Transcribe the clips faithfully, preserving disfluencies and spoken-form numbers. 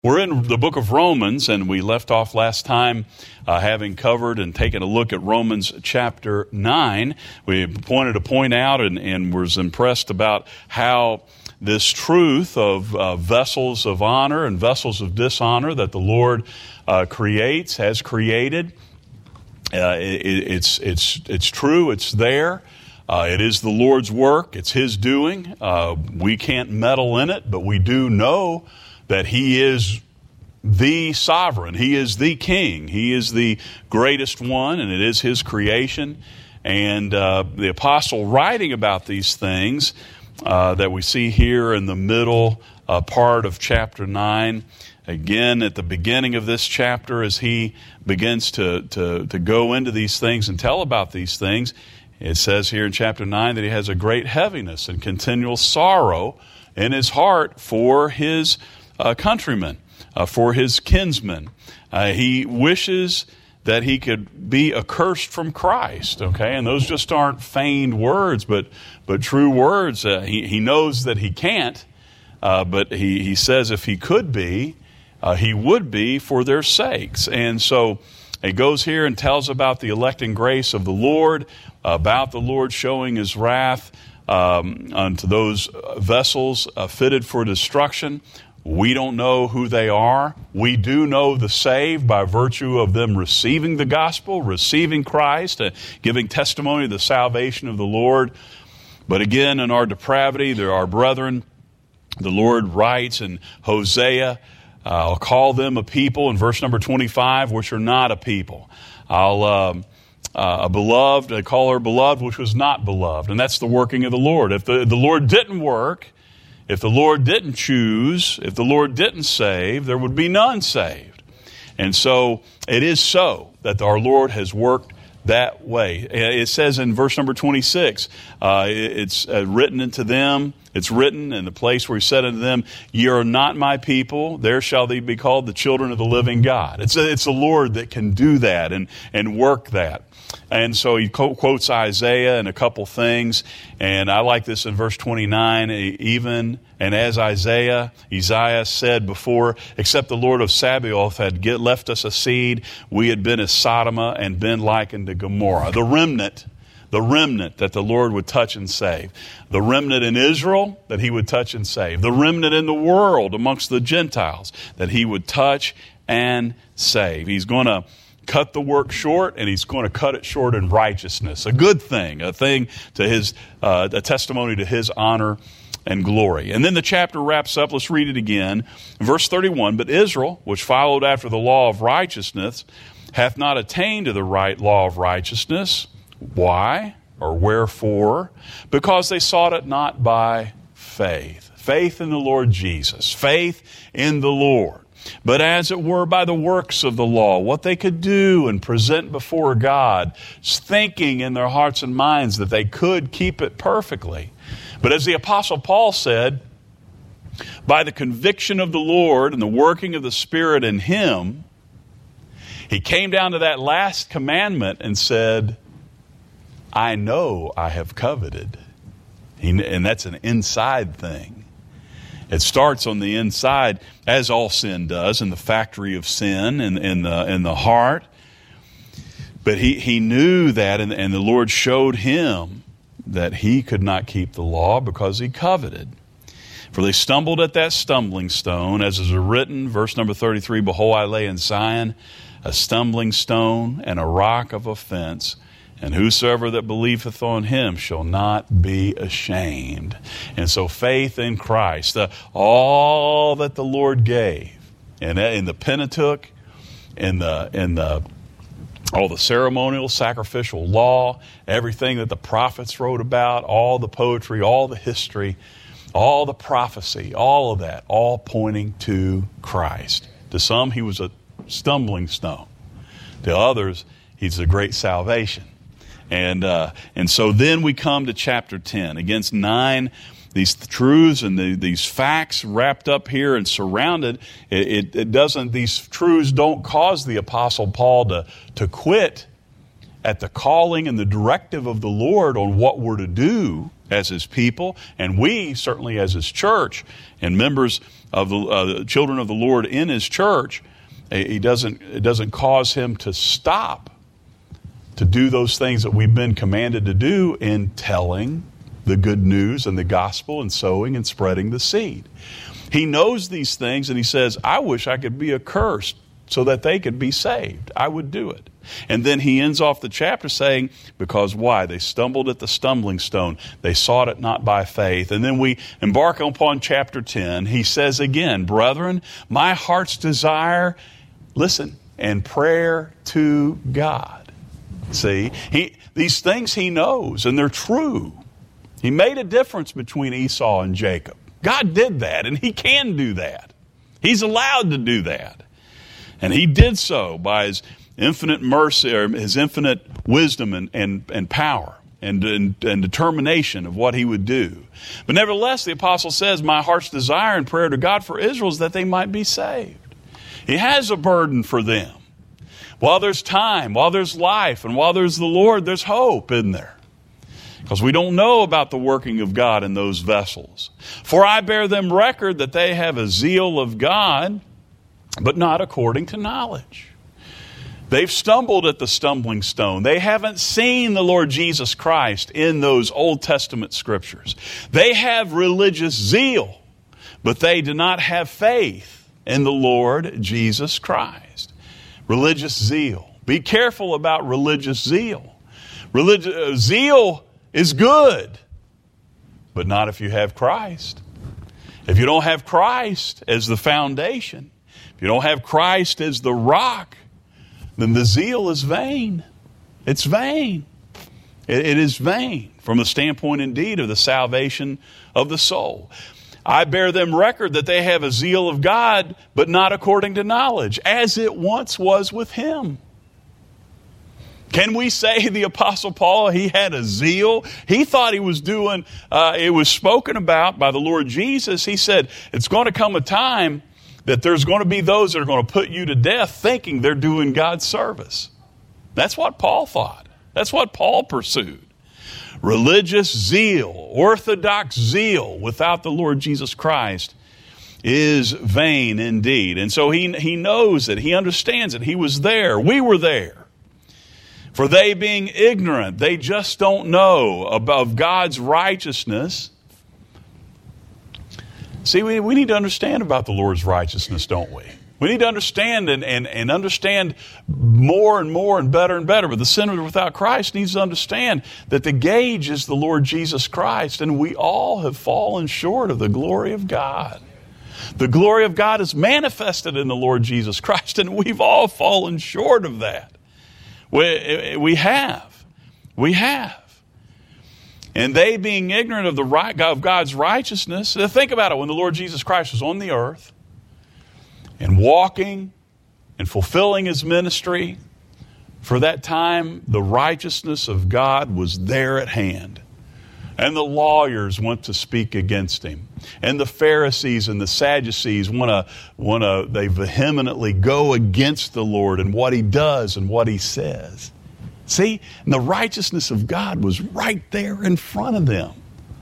We're in the book of Romans, and we left off last time uh, having covered and taken a look at Romans chapter nine. We wanted to point out and, and was impressed about how this truth of uh, vessels of honor and vessels of dishonor that the Lord uh, creates, has created, uh, it, it's, it's, it's true, it's there. Uh, it is the Lord's work, it's His doing. Uh, we can't meddle in it, but we do know that He is the sovereign. He is the king. He is the greatest one, and it is His creation. And uh, the apostle writing about these things uh, that we see here in the middle uh, part of chapter nine, again at the beginning of this chapter, as he begins to, to, to go into these things and tell about these things, it says here in chapter nine that he has a great heaviness and continual sorrow in his heart for his uh, countrymen, uh, for his kinsmen. Uh, he wishes that he could be accursed from Christ, okay? And those just aren't feigned words, but but true words. Uh, he, he knows that he can't, uh, but he, he says if he could be, uh, he would be for their sakes. And so it goes here and tells about the electing grace of the Lord, about the Lord showing His wrath um, unto those vessels uh, fitted for destruction. We don't know who they are. We do know the saved by virtue of them receiving the gospel, receiving Christ, uh, giving testimony of the salvation of the Lord. But again, in our depravity, there are brethren. The Lord writes in Hosea, uh, I'll call them a people, in verse number twenty-five, which are not a people. I'll... Um, Uh, a beloved, I call her beloved, which was not beloved. And that's the working of the Lord. If the, the Lord didn't work, if the Lord didn't choose, if the Lord didn't save, there would be none saved. And so it is so that our Lord has worked that way. It says in verse number twenty-six, uh, it's uh, written unto them, it's written in the place where He said unto them, ye are not my people, there shall they be called the children of the living God. It's, it's the Lord that can do that and, and work that. And so he quotes Isaiah and a couple things, and I like this in verse twenty-nine, even, and as Isaiah, Isaiah said before, except the Lord of Sabaoth had get, left us a seed, we had been as Sodom and been likened to Gomorrah. The remnant, the remnant that the Lord would touch and save. The remnant in Israel that He would touch and save. The remnant in the world amongst the Gentiles that He would touch and save. He's going to cut the work short, and He's going to cut it short in righteousness. A good thing, a thing to His, uh, a testimony to His honor and glory. And then the chapter wraps up. Let's read it again. Verse thirty-one, but Israel, which followed after the law of righteousness, hath not attained to the right law of righteousness. Why or wherefore? Because they sought it not by faith. Faith in the Lord Jesus. Faith in the Lord. But as it were by the works of the law, what they could do and present before God, thinking in their hearts and minds that they could keep it perfectly. But as the Apostle Paul said, by the conviction of the Lord and the working of the Spirit in him, he came down to that last commandment and said, I know I have coveted. And that's an inside thing. It starts on the inside, as all sin does, in the factory of sin, in, in, the, in the heart. But he, he knew that, and, and the Lord showed him that he could not keep the law because he coveted. For they stumbled at that stumbling stone, as is written, verse number thirty-three, behold, I lay in Zion a stumbling stone and a rock of offense, and whosoever that believeth on Him shall not be ashamed. And so faith in Christ, the, all that the Lord gave, and in the Pentateuch, in the in the all the ceremonial, sacrificial law, everything that the prophets wrote about, all the poetry, all the history, all the prophecy, all of that, all pointing to Christ. To some, He was a stumbling stone. To others, He's a great salvation. And uh, and so then we come to chapter ten. Against nine, these truths and the, these facts wrapped up here and surrounded. It, it, it doesn't. These truths don't cause the Apostle Paul to to quit at the calling and the directive of the Lord on what we're to do as His people, and we certainly as His church and members of the uh, children of the Lord in His church, he doesn't, it doesn't cause Him to stop to do those things that we've been commanded to do in telling the good news and the gospel and sowing and spreading the seed. He knows these things, and He says, I wish I could be accursed so that they could be saved. I would do it. And then He ends off the chapter saying, because why? They stumbled at the stumbling stone. They sought it not by faith. And then we embark upon chapter ten. He says again, brethren, my heart's desire, listen, and prayer to God. See, he, these things He knows, and they're true. He made a difference between Esau and Jacob. God did that, and He can do that. He's allowed to do that. And He did so by His infinite mercy, or His infinite wisdom and, and, and power and, and, and determination of what He would do. But nevertheless, the apostle says, my heart's desire and prayer to God for Israel is that they might be saved. He has a burden for them. While there's time, while there's life, and while there's the Lord, there's hope, isn't there? Because we don't know about the working of God in those vessels. For I bear them record that they have a zeal of God, but not according to knowledge. They've stumbled at the stumbling stone. They haven't seen the Lord Jesus Christ in those Old Testament scriptures. They have religious zeal, but they do not have faith in the Lord Jesus Christ. Religious zeal. Be careful about religious zeal. Religi- uh, zeal is good, but not if you have Christ. If you don't have Christ as the foundation, if you don't have Christ as the rock, then the zeal is vain. It's vain. It, it is vain from the standpoint, indeed, of the salvation of the soul. I bear them record that they have a zeal of God, but not according to knowledge, as it once was with Him. Can we say the Apostle Paul, he had a zeal? He thought he was doing, uh, it was spoken about by the Lord Jesus. He said, it's going to come a time that there's going to be those that are going to put you to death thinking they're doing God's service. That's what Paul thought. That's what Paul pursued. Religious zeal, orthodox zeal without the Lord Jesus Christ is vain indeed. And so he, he knows it. He understands it. He was there. We were there. For they being ignorant, they just don't know of God's righteousness. See, we, we need to understand about the Lord's righteousness, don't we? We need to understand and, and, and understand more and more and better and better. But the sinner without Christ needs to understand that the gauge is the Lord Jesus Christ, and we all have fallen short of the glory of God. The glory of God is manifested in the Lord Jesus Christ, and we've all fallen short of that. We, we have. We have. And they being ignorant of the right, of God's righteousness. Think about it. When the Lord Jesus Christ was on the earth and walking and fulfilling His ministry, for that time the righteousness of God was there at hand. And the lawyers want to speak against Him. And the Pharisees and the Sadducees want to, want to, they vehemently go against the Lord and what He does and what He says. See, and the righteousness of God was right there in front of them.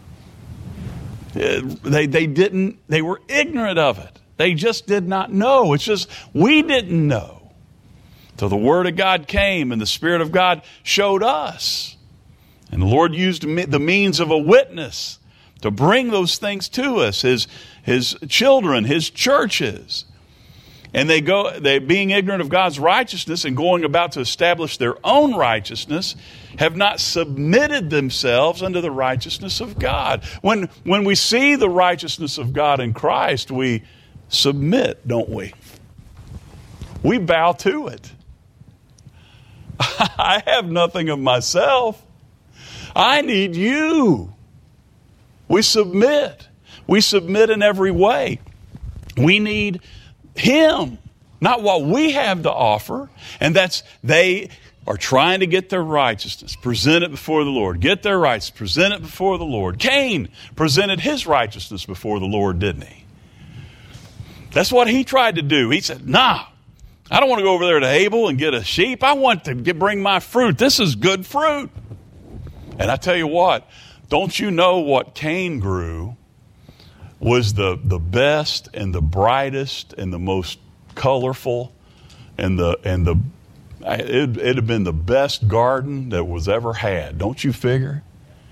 They, they didn't, they were ignorant of it. They just did not know. It's just, we didn't know. Till the Word of God came and the Spirit of God showed us. And the Lord used the means of a witness to bring those things to us, His, His children, His churches. And they go, they being ignorant of God's righteousness and going about to establish their own righteousness, have not submitted themselves unto the righteousness of God. When, when we see the righteousness of God in Christ, we submit, don't we? We bow to it. I have nothing of myself. I need you. We submit. We submit in every way. We need Him, not what we have to offer. And that's, they are trying to get their righteousness, present it before the Lord. Get their rights, present it before the Lord. Cain presented his righteousness before the Lord, didn't he? That's what he tried to do. He said, nah, I don't want to go over there to Abel and get a sheep. I want to get, bring my fruit. This is good fruit. And I tell you what, don't you know what Cain grew was the, the best and the brightest and the most colorful and the and the it, it'd have been the best garden that was ever had. Don't you figure?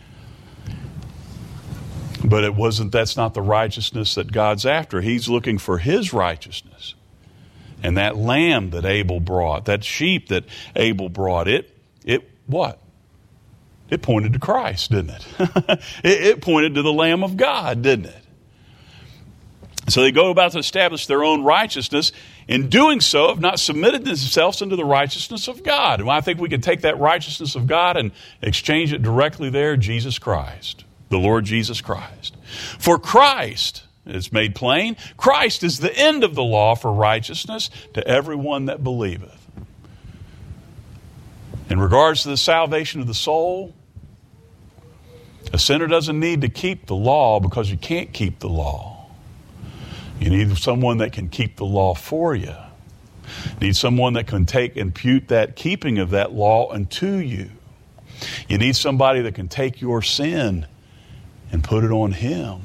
But it wasn't, that's not the righteousness that God's after. He's looking for his righteousness. And that lamb that Abel brought, that sheep that Abel brought, it, it what? It pointed to Christ, didn't it? it? It pointed to the Lamb of God, didn't it? So they go about to establish their own righteousness. In doing so, have not submitted themselves into the righteousness of God. And I think we can take that righteousness of God and exchange it directly there, Jesus Christ, the Lord Jesus Christ. For Christ, it's made plain, Christ is the end of the law for righteousness to everyone that believeth. In regards to the salvation of the soul, a sinner doesn't need to keep the law because you can't keep the law. You need someone that can keep the law for you. You need someone that can take and impute that keeping of that law unto you. You need somebody that can take your sin and put it on him.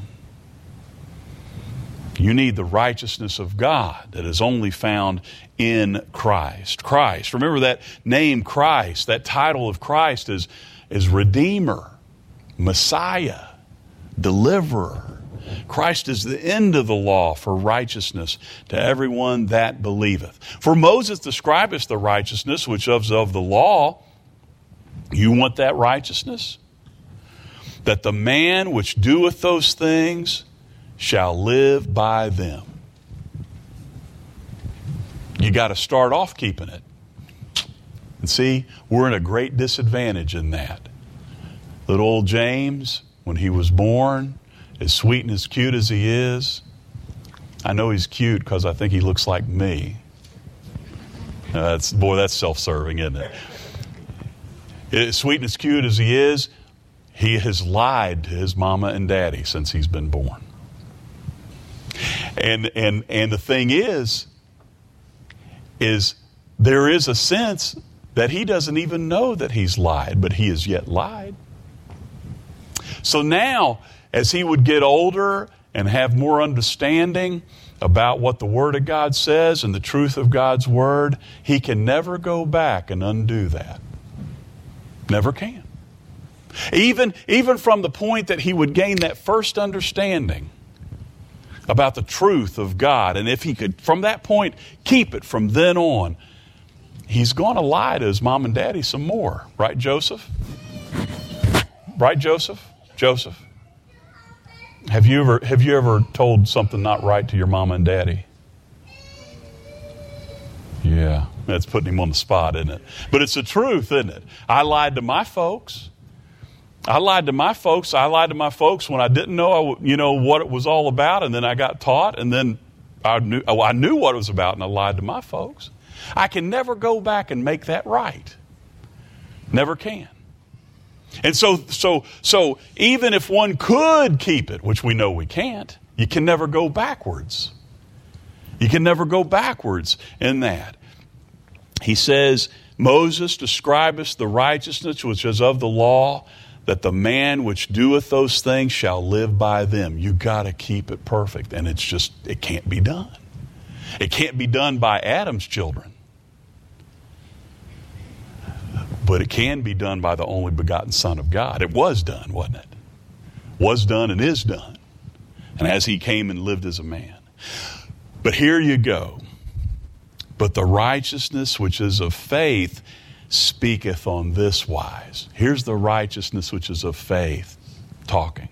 You need the righteousness of God that is only found in Christ. Christ. Remember that name Christ, that title of Christ is, is Redeemer, Messiah, Deliverer. Christ is the end of the law for righteousness to everyone that believeth. For Moses describeth the righteousness which is of the law. You want that righteousness? That the man which doeth those things shall live by them. You got to start off keeping it. And see, we're in a great disadvantage in that. Little old James, when he was born, as sweet and as cute as he is, I know he's cute because I think he looks like me. Uh, that's, boy, that's self-serving, isn't it? As sweet and as cute as he is, he has lied to his mama and daddy since he's been born. And and and the thing is, is there is a sense that he doesn't even know that he's lied, but he has yet lied. So now, as he would get older and have more understanding about what the Word of God says and the truth of God's Word, he can never go back and undo that. Never can. Even, even from the point that he would gain that first understanding about the truth of God, and if he could, from that point, keep it from then on, he's going to lie to his mom and daddy some more. Right, Joseph? Right, Joseph? Joseph. Have you ever have you ever told something not right to your mama and daddy? Yeah, that's putting him on the spot, isn't it? But it's the truth, isn't it? I lied to my folks. I lied to my folks. I lied to my folks when I didn't know, you know, what it was all about, and then I got taught, and then I knew oh, I knew what it was about, and I lied to my folks. I can never go back and make that right. Never can. And so, so, so even if one could keep it, which we know we can't, you can never go backwards. You can never go backwards in that. He says, Moses describeth the righteousness which is of the law, that the man which doeth those things shall live by them. You got to keep it perfect, and it's just, it can't be done. It can't be done by Adam's children. But it can be done by the only begotten Son of God. It was done, wasn't it? Was done and is done. And as he came and lived as a man. But here you go. But the righteousness which is of faith speaketh on this wise. Here's the righteousness which is of faith talking.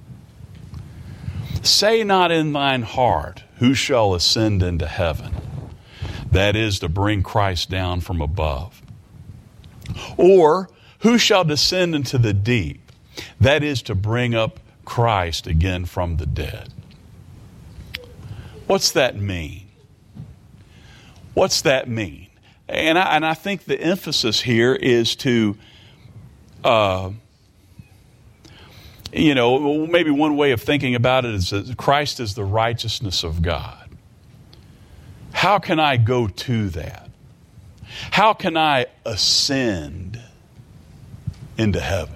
Say not in thine heart, who shall ascend into heaven? That is to bring Christ down from above. Or, who shall descend into the deep? That is to bring up Christ again from the dead. What's that mean? What's that mean? And I, and I think the emphasis here is to, uh, you know, maybe one way of thinking about it is that Christ is the righteousness of God. How can I go to that? How can I ascend into heaven?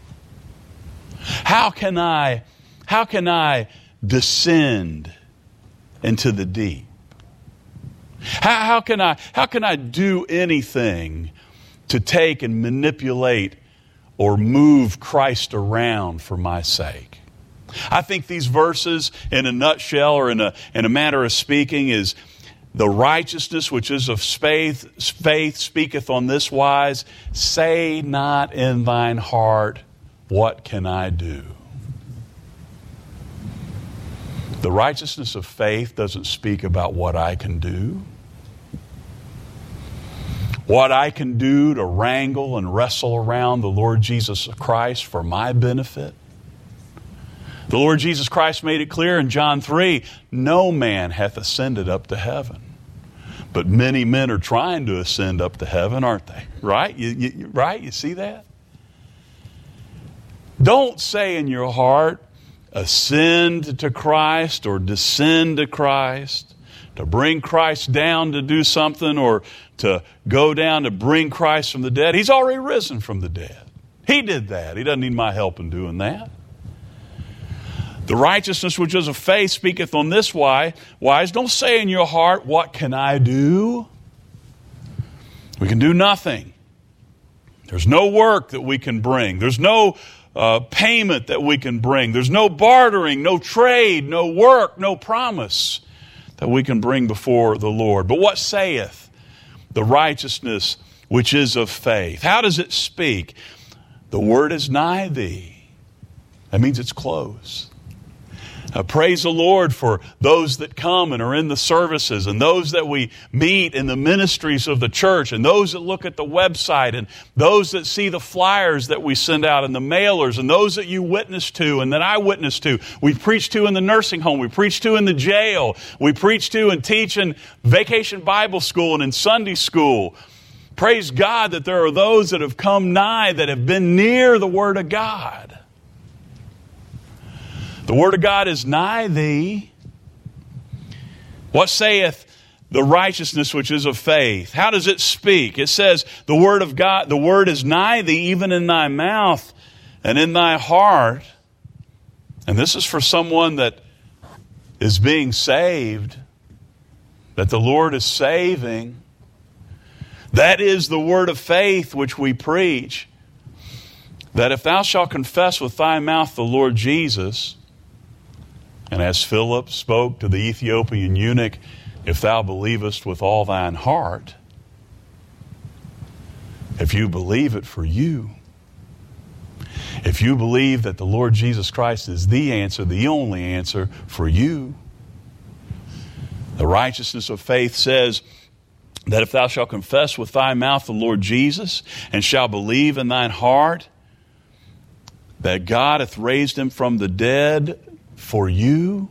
How can I, how can I descend into the deep? How, how can I, how can I do anything to take and manipulate or move Christ around for my sake? I think these verses, in a nutshell or in a, in a manner of speaking, is the righteousness which is of faith, faith speaketh on this wise, say not in thine heart, what can I do? The righteousness of faith doesn't speak about what I can do. What I can do to wrangle and wrestle around the Lord Jesus Christ for my benefit. The Lord Jesus Christ made it clear in John three, no man hath ascended up to heaven. But many men are trying to ascend up to heaven, aren't they? Right? You, you, right? You see that? Don't say in your heart, ascend to Christ or descend to Christ, to bring Christ down to do something or to go down to bring Christ from the dead. He's already risen from the dead. He did that. He doesn't need my help in doing that. The righteousness which is of faith speaketh on this wise. Wise, don't say in your heart, what can I do? We can do nothing. There's no work that we can bring. There's no uh, payment that we can bring. There's no bartering, no trade, no work, no promise that we can bring before the Lord. But what saith the righteousness which is of faith? How does it speak? The word is nigh thee. That means it's close. Uh, praise the Lord for those that come and are in the services and those that we meet in the ministries of the church and those that look at the website and those that see the flyers that we send out and the mailers and those that you witness to and that I witness to. We preach to in the nursing home. We preach to in the jail. We preach to and teach in Vacation Bible School and in Sunday school. Praise God that there are those that have come nigh, that have been near the Word of God. The Word of God is nigh thee. What saith the righteousness which is of faith? How does it speak? It says the Word of God, the Word is nigh thee, even in thy mouth and in thy heart. And this is for someone that is being saved, that the Lord is saving. That is the word of faith which we preach, that if thou shalt confess with thy mouth the Lord Jesus, and as Philip spoke to the Ethiopian eunuch, if thou believest with all thine heart, if you believe it for you, if you believe that the Lord Jesus Christ is the answer, the only answer for you, the righteousness of faith says that if thou shalt confess with thy mouth the Lord Jesus, and shalt believe in thine heart that God hath raised him from the dead for you,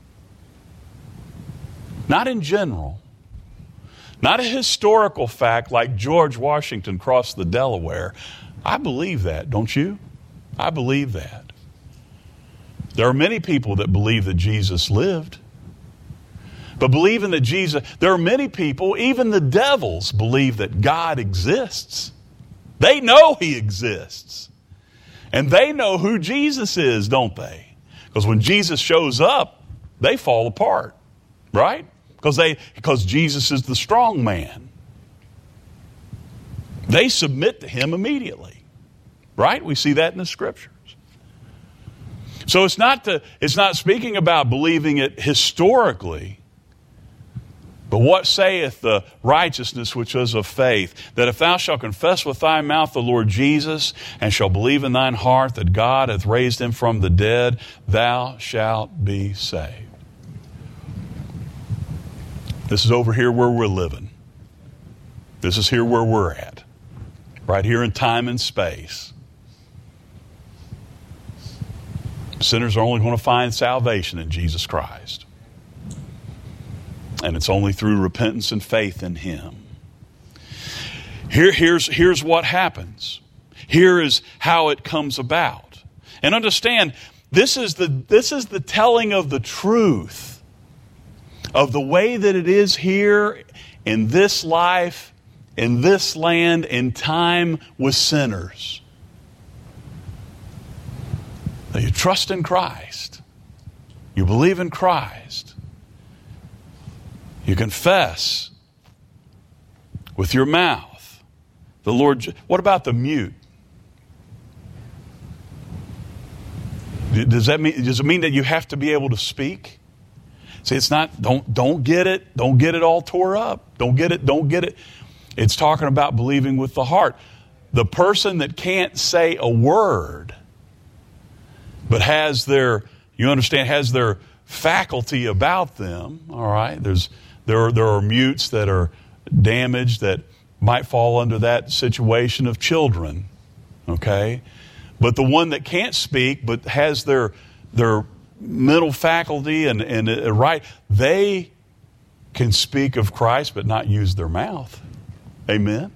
not in general, not a historical fact like George Washington crossed the Delaware. I believe that, don't you? I believe that. There are many people that believe that Jesus lived. But believing that Jesus, there are many people, even the devils, believe that God exists. They know He exists. And they know who Jesus is, don't they? Because when Jesus shows up, they fall apart, right? Because they, because Jesus is the strong man. They submit to Him immediately, right? We see that in the Scriptures. So it's not to, it's not speaking about believing it historically. But what saith the righteousness which is of faith? That if thou shalt confess with thy mouth the Lord Jesus, and shalt believe in thine heart that God hath raised him from the dead, thou shalt be saved. This is over here where we're living. This is here where we're at. Right here in time and space. Sinners are only going to find salvation in Jesus Christ. And it's only through repentance and faith in Him. Here, here's, here's what happens. Here is how it comes about. And understand, this is the, this is the telling of the truth of the way that it is here in this life, in this land, in time with sinners. That you trust in Christ. You believe in Christ. You confess with your mouth the Lord. What about the mute? Does that mean, does it mean that you have to be able to speak? See, it's not, don't, don't get it, don't get it all tore up. Don't get it, don't get it. It's talking about believing with the heart. The person that can't say a word, but has their, you understand, has their faculty about them, all right? There's, there are, there are mutes that are damaged that might fall under that situation of children, okay? But the one that can't speak but has their their mental faculty and, and uh, right, they can speak of Christ but not use their mouth. Amen?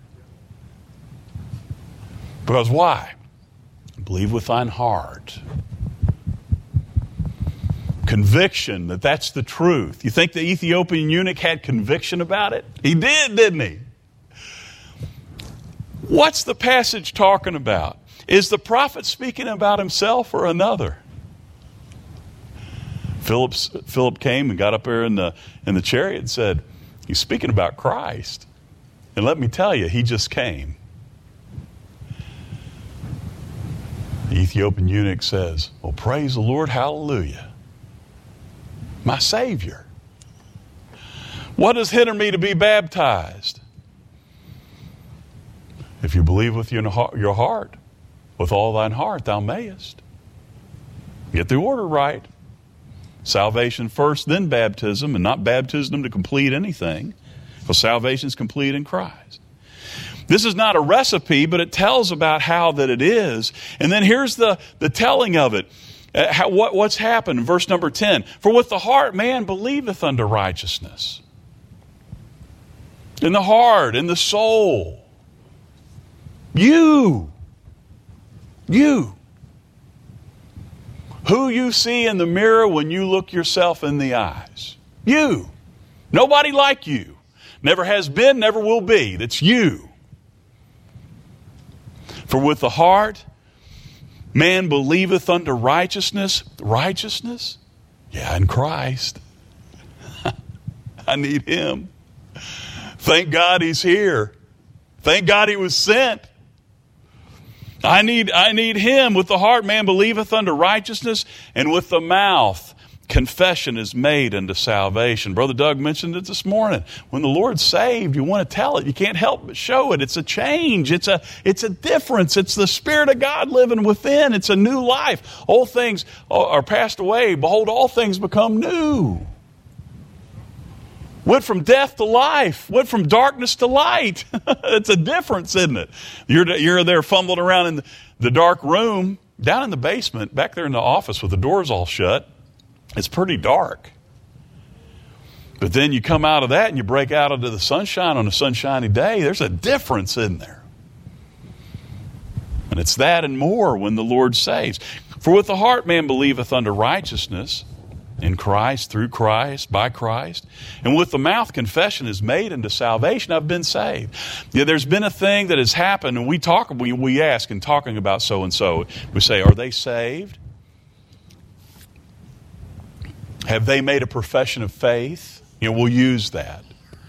Because why? Believe with thine heart. Conviction that that's the truth. You think the Ethiopian eunuch had conviction about it? He did, didn't he? What's the passage talking about? Is the prophet speaking about himself or another? Philip's, Philip came and got up there in the, in the chariot and said, he's speaking about Christ. And let me tell you, he just came. The Ethiopian eunuch says, well, praise the Lord, hallelujah. My Savior. What does hinder me to be baptized? If you believe with your heart, with all thine heart thou mayest. Get the order right. Salvation first, then baptism, and not baptism to complete anything. Because salvation is complete in Christ. This is not a recipe, but it tells about how that it is. And then here's the, the telling of it. Uh, how, what, what's happened? Verse number ten. For with the heart man believeth unto righteousness. In the heart, in the soul. You. You. Who you see in the mirror when you look yourself in the eyes. You. Nobody like you. Never has been, never will be. That's you. For with the heart, man believeth unto righteousness. Righteousness? Yeah, in Christ. I need Him. Thank God He's here. Thank God He was sent. I need, I need Him. With the heart man believeth unto righteousness, and with the mouth confession is made unto salvation. Brother Doug mentioned it this morning. When the Lord's saved, you want to tell it. You can't help but show it. It's a change. It's a, it's a difference. It's the Spirit of God living within. It's a new life. Old things are passed away. Behold, all things become new. Went from death to life. Went from darkness to light. It's a difference, isn't it? You're, you're there fumbling around in the, the dark room, down in the basement, back there in the office with the doors all shut. It's pretty dark. But then you come out of that and you break out into the sunshine on a sunshiny day. There's a difference in there. And it's that and more when the Lord saves. For with the heart man believeth unto righteousness, in Christ, through Christ, by Christ. And with the mouth confession is made unto salvation. I've been saved. Yeah, there's been a thing that has happened, and we talk, we, we ask in talking about so-and-so, we say, are they saved? Have they made a profession of faith? You know, we'll use that.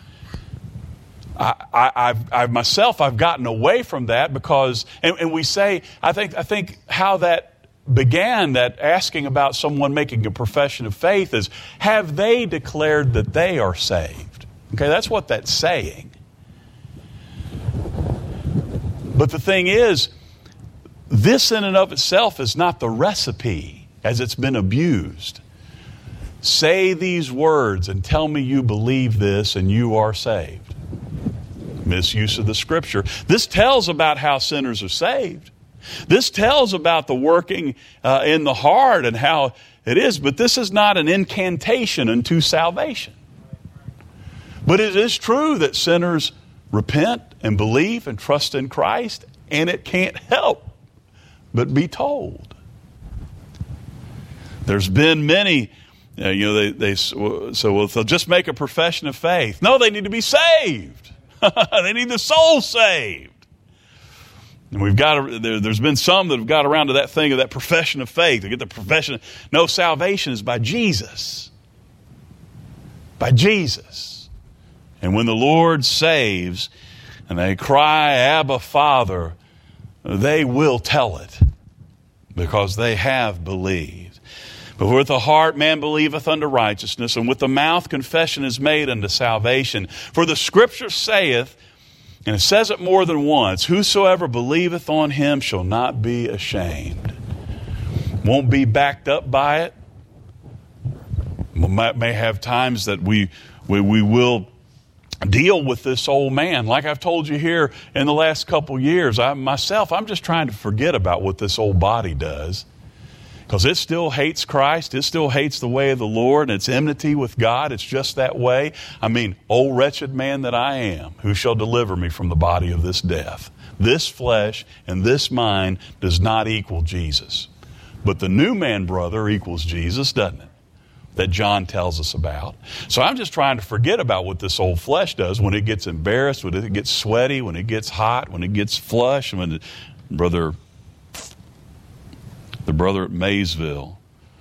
I, I, I've, I've myself, I've gotten away from that because, and, and we say, I think, I think how that began, that asking about someone making a profession of faith, is, have they declared that they are saved? Okay, that's what that's saying. But the thing is, this in and of itself is not the recipe as it's been abused. Say these words and tell me you believe this and you are saved. Misuse of the Scripture. This tells about how sinners are saved. This tells about the working uh, in the heart and how it is, but this is not an incantation unto salvation. But it is true that sinners repent and believe and trust in Christ, and it can't help but be told. There's been many Uh, you know, they, they so well, they'll just make a profession of faith. No, they need to be saved. They need the soul saved. And we've got there, there's been some that have got around to that thing of that profession of faith. They get the profession. No, salvation is by Jesus. By Jesus. And when the Lord saves and they cry, Abba, Father, they will tell it because they have believed. But with the heart man believeth unto righteousness, and with the mouth confession is made unto salvation. For the Scripture saith, and it says it more than once, whosoever believeth on him shall not be ashamed. Won't be backed up by it. We may have times that we, we, we will deal with this old man. Like I've told you here in the last couple years, I myself, I'm just trying to forget about what this old body does. Because it still hates Christ. It still hates the way of the Lord. And it's enmity with God. It's just that way. I mean, O wretched man that I am, who shall deliver me from the body of this death? This flesh and this mind does not equal Jesus. But the new man, brother, equals Jesus, doesn't it? That John tells us about. So I'm just trying to forget about what this old flesh does when it gets embarrassed, when it gets sweaty, when it gets hot, when it gets flush, when it, brother... The brother at Maysville,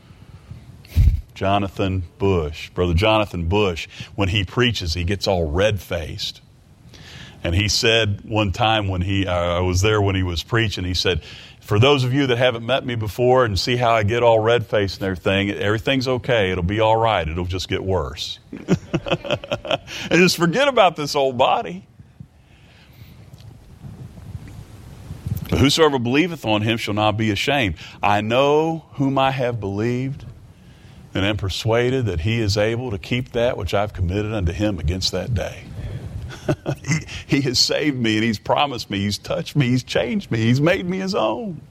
Jonathan Bush, Brother Jonathan Bush, when he preaches, he gets all red-faced. And he said one time when he, uh, I was there when he was preaching, he said, for those of you that haven't met me before and see how I get all red-faced and everything, everything's okay. It'll be all right. It'll just get worse. And just forget about this old body. But whosoever believeth on him shall not be ashamed. I know whom I have believed, and am persuaded that he is able to keep that which I've committed unto him against that day. he, he has saved me, and he's promised me, he's touched me, he's changed me, he's made me his own.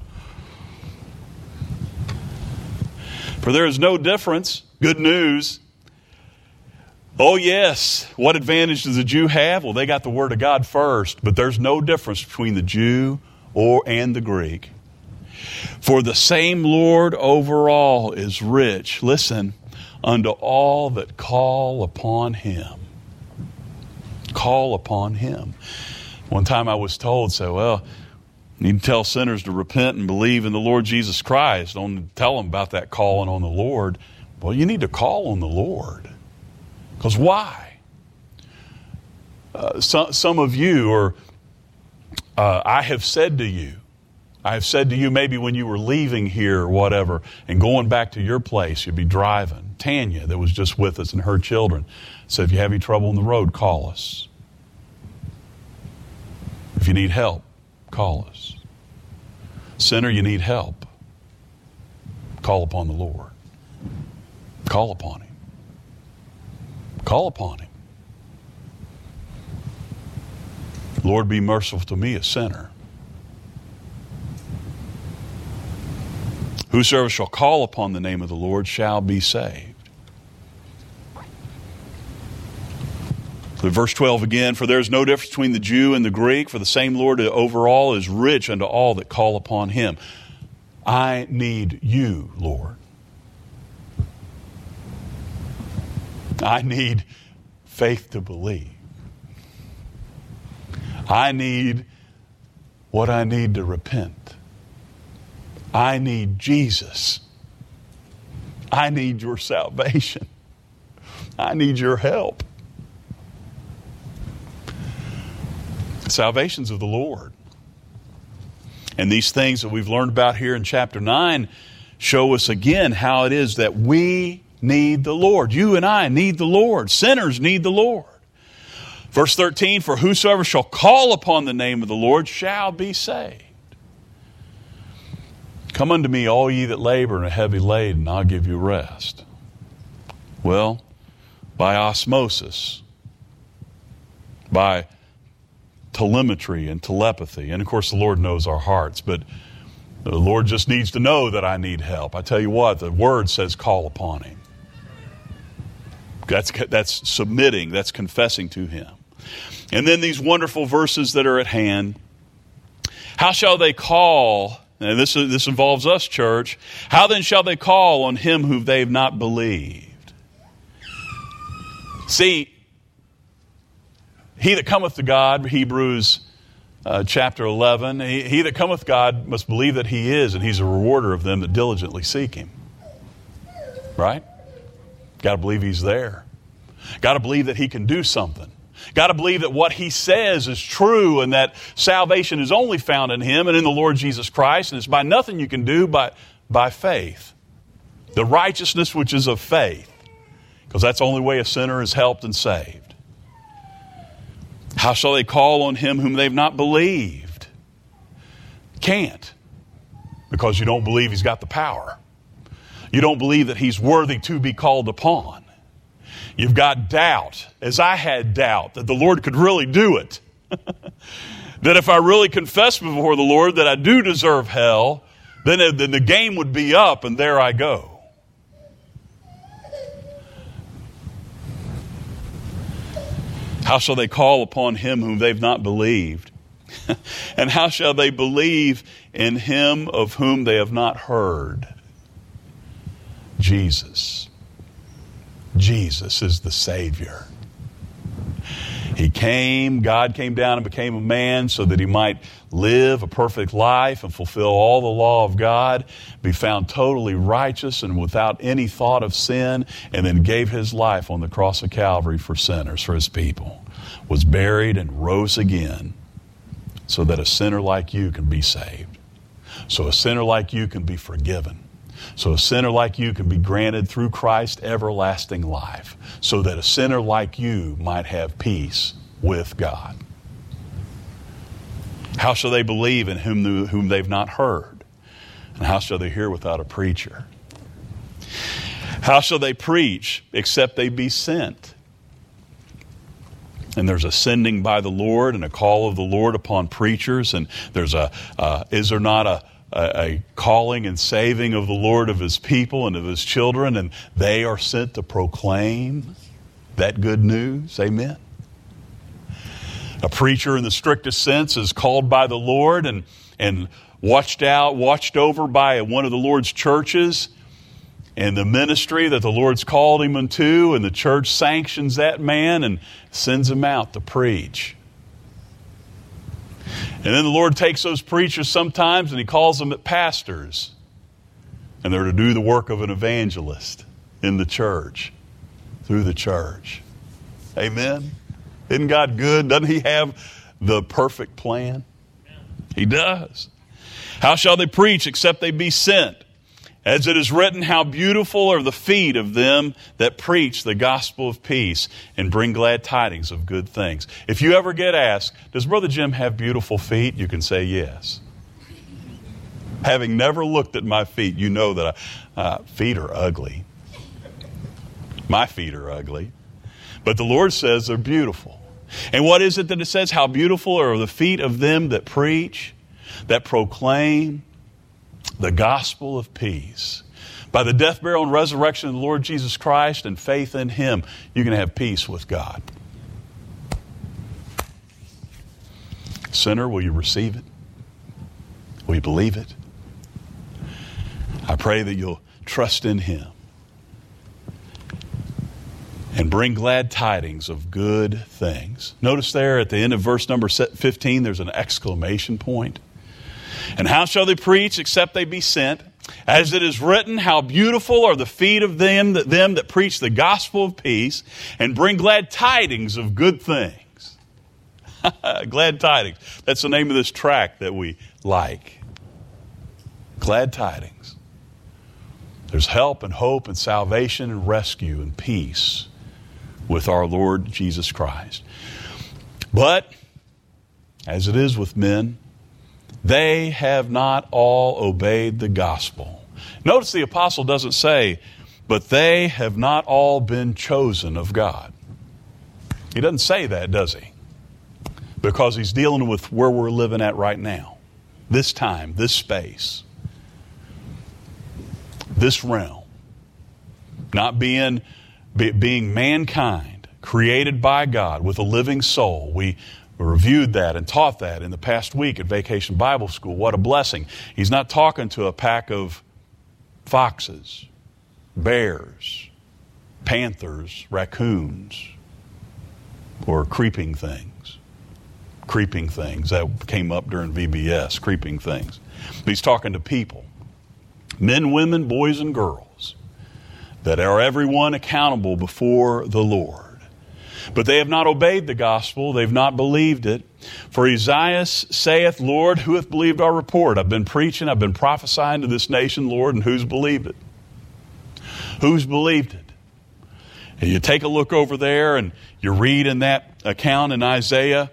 For there is no difference. Good news. Oh yes, what advantage does the Jew have? Well, they got the Word of God first, but there's no difference between the Jew or and the Greek. For the same Lord over all is rich, listen, unto all that call upon him. Call upon him. One time I was told, so, well, you need to tell sinners to repent and believe in the Lord Jesus Christ. Don't tell them about that calling on the Lord. Well, you need to call on the Lord. Because why? Uh, some, some of you, or uh, I have said to you, I have said to you maybe when you were leaving here or whatever and going back to your place, you'd be driving. Tanya, that was just with us, and her children said, if you have any trouble on the road, call us. If you need help, call us. Sinner, you need help. Call upon the Lord. Call upon him. Call upon him. Lord, be merciful to me, a sinner. Whosoever shall call upon the name of the Lord shall be saved. So verse twelve again, for there is no difference between the Jew and the Greek, for the same Lord over all is rich unto all that call upon him. I need you, Lord. I need faith to believe. I need what I need to repent. I need Jesus. I need your salvation. I need your help. Salvation's of the Lord. And these things that we've learned about here in chapter nine show us again how it is that we need the Lord. You and I need the Lord. Sinners need the Lord. Verse thirteen, for whosoever shall call upon the name of the Lord shall be saved. Come unto me, all ye that labor and are heavy laden, and I'll give you rest. Well, by osmosis, by telemetry and telepathy, and of course the Lord knows our hearts, but the Lord just needs to know that I need help. I tell you what, the Word says call upon him. That's, that's submitting, that's confessing to him. And then these wonderful verses that are at hand. How shall they call and this, this involves us, church, how then shall they call on him whom they've not believed? See, he that cometh to God, Hebrews uh, chapter eleven, he, he that cometh to God must believe that he is, and he's a rewarder of them that diligently seek him. Right? Got to believe he's there. Got to believe that he can do something. Got to believe that what he says is true and that salvation is only found in him and in the Lord Jesus Christ, and it's by nothing you can do but by faith. The righteousness which is of faith, because that's the only way a sinner is helped and saved. How shall they call on him whom they've not believed? Can't, because you don't believe he's got the power. You don't believe that he's worthy to be called upon. You've got doubt, as I had doubt, that the Lord could really do it. That if I really confess before the Lord that I do deserve hell, then, then the game would be up and there I go. How shall they call upon him whom they've not believed? And how shall they believe in him of whom they have not heard? Jesus. Jesus is the Savior. He came, God came down and became a man so that he might live a perfect life and fulfill all the law of God, be found totally righteous and without any thought of sin, and then gave his life on the cross of Calvary for sinners, for his people. Was buried and rose again so that a sinner like you can be saved. So a sinner like you can be forgiven. So a sinner like you can be granted through Christ everlasting life, so that a sinner like you might have peace with God. How shall they believe in whom, whom they've not heard? And how shall they hear without a preacher? How shall they preach except they be sent? And there's a sending by the Lord and a call of the Lord upon preachers. And there's a, uh, is there not a A, a calling and saving of the Lord of his people and of his children, and they are sent to proclaim that good news? Amen. A preacher in the strictest sense is called by the Lord and, and watched out, watched over by one of the Lord's churches and the ministry that the Lord's called him into, and the church sanctions that man and sends him out to preach. And then the Lord takes those preachers sometimes and he calls them pastors. And they're to do the work of an evangelist in the church, through the church. Amen? Isn't God good? Doesn't he have the perfect plan? He does. How shall they preach except they be sent? As it is written, how beautiful are the feet of them that preach the gospel of peace and bring glad tidings of good things. If you ever get asked, does Brother Jim have beautiful feet? You can say yes. Having never looked at my feet, you know that I, uh, feet are ugly. My feet are ugly. But the Lord says they're beautiful. And what is it that it says? How beautiful are the feet of them that preach, that proclaim the gospel of peace. By the death, burial, and resurrection of the Lord Jesus Christ and faith in him, you can have peace with God. Sinner, will you receive it? Will you believe it? I pray that you'll trust in him and bring glad tidings of good things. Notice there at the end of verse number fifteen, there's an exclamation point. And how shall they preach except they be sent? As it is written, how beautiful are the feet of them that, them that preach the gospel of peace and bring glad tidings of good things. Glad tidings. That's the name of this track that we like. Glad tidings. There's help and hope and salvation and rescue and peace with our Lord Jesus Christ. But, as it is with men, they have not all obeyed the gospel. Notice the apostle doesn't say, but they have not all been chosen of God. He doesn't say that, does he? Because he's dealing with where we're living at right now. This time, this space, this realm. Not being, be, being mankind created by God with a living soul. We reviewed that and taught that in the past week at Vacation Bible School. What a blessing. He's not talking to a pack of foxes, bears, panthers, raccoons, or creeping things. Creeping things. That came up during V B S, creeping things. But he's talking to people. Men, women, boys, and girls that are everyone accountable before the Lord. But they have not obeyed the gospel. They've not believed it. For Isaiah saith, Lord, who hath believed our report? I've been preaching, I've been prophesying to this nation, Lord, and who's believed it? Who's believed it? And you take a look over there and you read in that account in Isaiah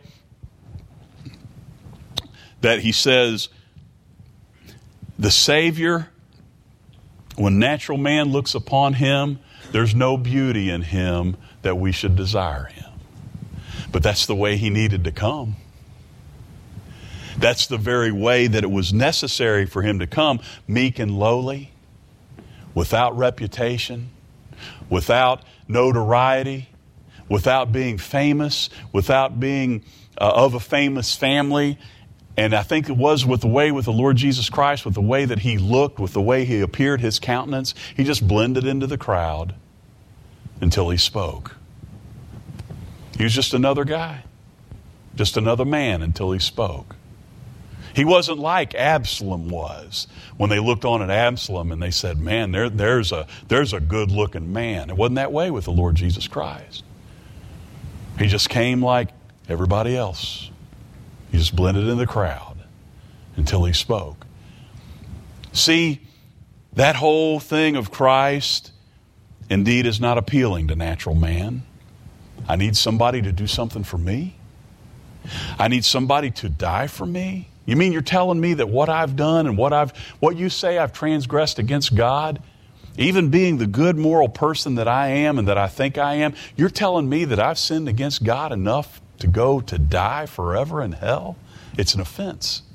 that he says, the Savior, when natural man looks upon him, there's no beauty in him that we should desire him. But that's the way he needed to come. That's the very way that it was necessary for him to come, meek and lowly, without reputation, without notoriety, without being famous, without being uh, of a famous family. And I think it was with the way with the Lord Jesus Christ, with the way that he looked, with the way he appeared, his countenance, he just blended into the crowd until he spoke. He was just another guy, just another man until he spoke. He wasn't like Absalom was when they looked on at Absalom and they said, man, there, there's a, there's a good-looking man. It wasn't that way with the Lord Jesus Christ. He just came like everybody else. He just blended in the crowd until he spoke. See, that whole thing of Christ indeed is not appealing to natural man. I need somebody to do something for me. I need somebody to die for me. You mean you're telling me that what I've done and what I've, what you say I've transgressed against God, even being the good moral person that I am and that I think I am, you're telling me that I've sinned against God enough to go to die forever in hell? It's an offense.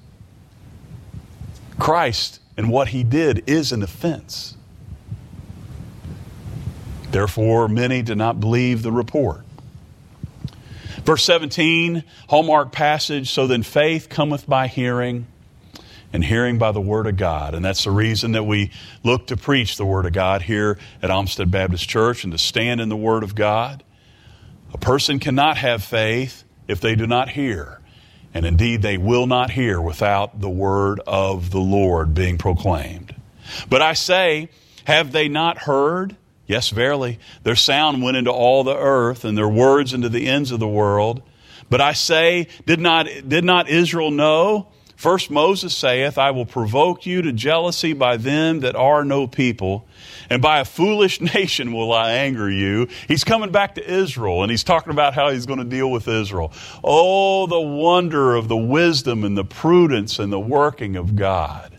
Christ and what he did is an offense. Therefore, many did not believe the report. Verse seventeen, hallmark passage, so then faith cometh by hearing, and hearing by the Word of God. And that's the reason that we look to preach the Word of God here at Olmsted Baptist Church and to stand in the Word of God. A person cannot have faith if they do not hear. And indeed, they will not hear without the Word of the Lord being proclaimed. But I say, have they not heard? Yes, verily, their sound went into all the earth, and their words into the ends of the world. But I say, did not, did not Israel know? First Moses saith, I will provoke you to jealousy by them that are no people, and by a foolish nation will I anger you. He's coming back to Israel, and he's talking about how he's going to deal with Israel. Oh, the wonder of the wisdom and the prudence and the working of God.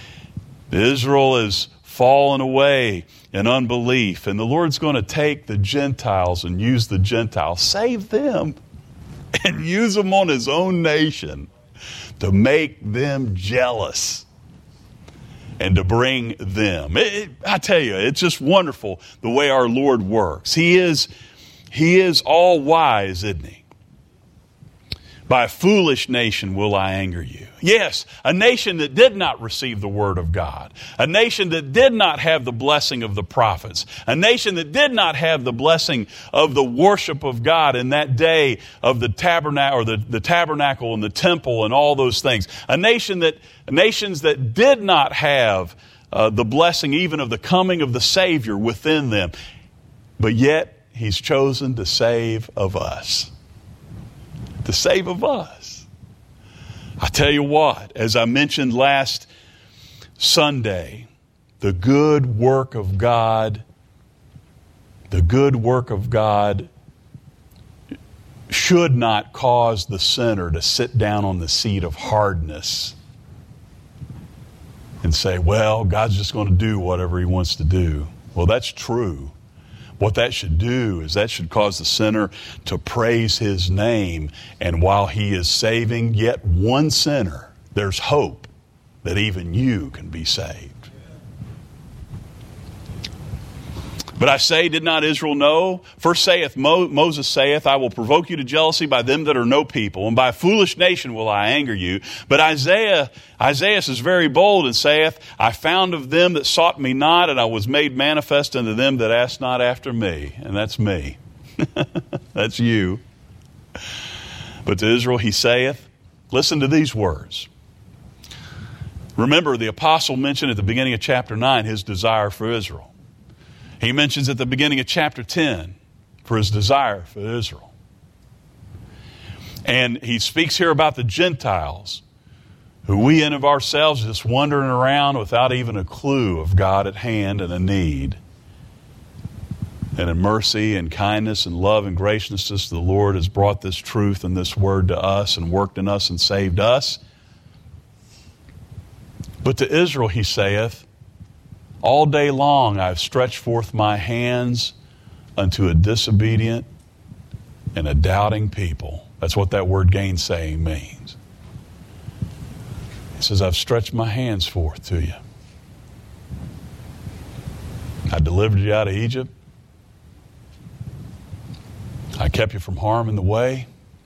Israel is fallen away in unbelief, and the Lord's going to take the Gentiles and use the Gentiles, save them, and use them on his own nation to make them jealous and to bring them. It, it, I tell you, it's just wonderful the way our Lord works. He is, he is all wise, isn't he? By a foolish nation will I anger you. Yes, a nation that did not receive the word of God. A nation that did not have the blessing of the prophets. A nation that did not have the blessing of the worship of God in that day of the tabernacle or the, the tabernacle and the temple and all those things. A nation that, nations that did not have uh, the blessing even of the coming of the Savior within them. But yet, he's chosen to save of us. To save of us. I tell you what, as I mentioned last Sunday, the good work of God, the good work of God should not cause the sinner to sit down on the seat of hardness and say, well, God's just going to do whatever he wants to do. Well, that's true. What that should do is that should cause the sinner to praise his name. And while he is saving yet one sinner, there's hope that even you can be saved. But I say, did not Israel know? First saith Mo- Moses saith, I will provoke you to jealousy by them that are no people, and by a foolish nation will I anger you. But Isaiah, Isaiah is very bold and saith, I found of them that sought me not, and I was made manifest unto them that asked not after me. And that's me. That's you. But to Israel he saith, listen to these words. Remember, the apostle mentioned at the beginning of chapter nine his desire for Israel. He mentions at the beginning of chapter ten for his desire for Israel. And he speaks here about the Gentiles, who we in of ourselves just wandering around without even a clue of God at hand and a need. And in mercy and kindness and love and graciousness, the Lord has brought this truth and this word to us and worked in us and saved us. But to Israel he saith, all day long I have stretched forth my hands unto a disobedient and a doubting people. That's what that word gainsaying means. He says, I've stretched my hands forth to you. I delivered you out of Egypt. I kept you from harm in the way.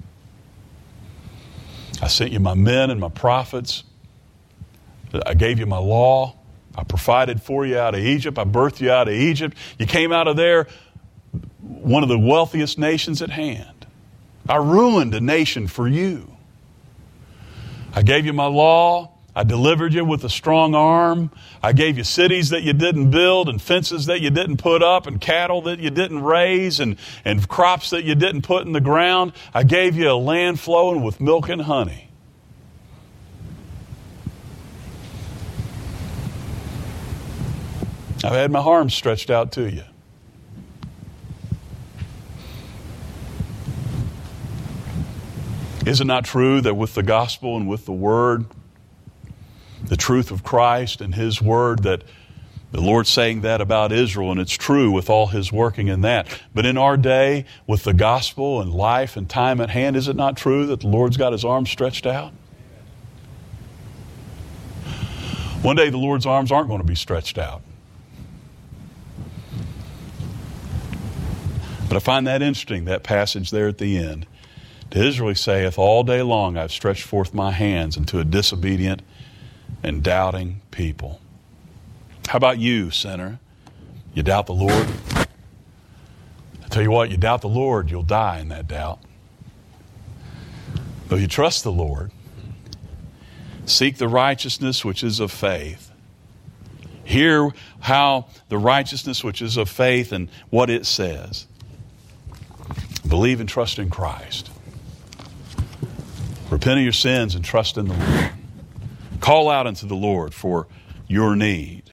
I sent you my men and my prophets. I gave you my law. I provided for you out of Egypt. I birthed you out of Egypt. You came out of there, one of the wealthiest nations at hand. I ruined a nation for you. I gave you my law. I delivered you with a strong arm. I gave you cities that you didn't build and fences that you didn't put up and cattle that you didn't raise and, and crops that you didn't put in the ground. I gave you a land flowing with milk and honey. I've had my arms stretched out to you. Is it not true that with the gospel and with the word, the truth of Christ and his word, that the Lord's saying that about Israel, and it's true with all his working in that. But in our day, with the gospel and life and time at hand, is it not true that the Lord's got his arms stretched out? One day the Lord's arms aren't going to be stretched out. But I find that interesting, that passage there at the end. To Israel he saith, all day long I've stretched forth my hands unto a disobedient and doubting people. How about you, sinner? You doubt the Lord? I tell you what, you doubt the Lord, you'll die in that doubt. Though you trust the Lord, seek the righteousness which is of faith. Hear how the righteousness which is of faith and what it says. Believe and trust in Christ. Repent of your sins and trust in the Lord. Call out unto the Lord for your need.